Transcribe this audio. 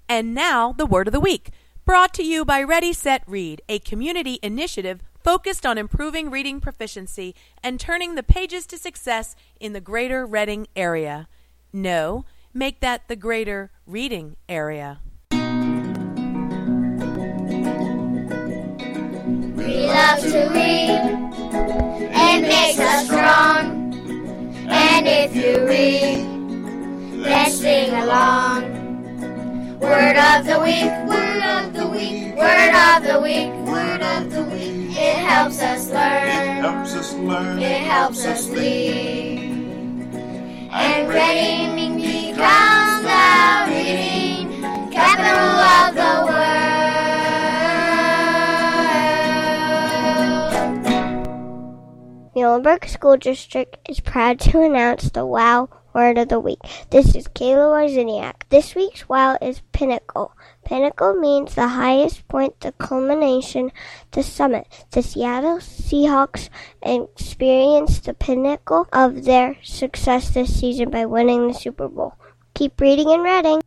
And now, the Word of the Week, brought to you by Ready, Set, Read, a community initiative focused on improving reading proficiency and turning the pages to success in the greater Reading area. No, make that the greater reading area. We love to read. It makes us strong. And if you read, let's sing along. Word of the week, word of the week, word of the week, word of the week. It helps us learn. It helps us learn. It helps us lead. And Reading becomes the reading capital of the world. Muhlenberg School District is proud to announce the WOW Word of the Week. This is Kayla Warziniak. This week's WOW is pinnacle. Pinnacle means the highest point, the culmination, the summit. The Seattle Seahawks experienced the pinnacle of their success this season by winning the Super Bowl. Keep reading and reading.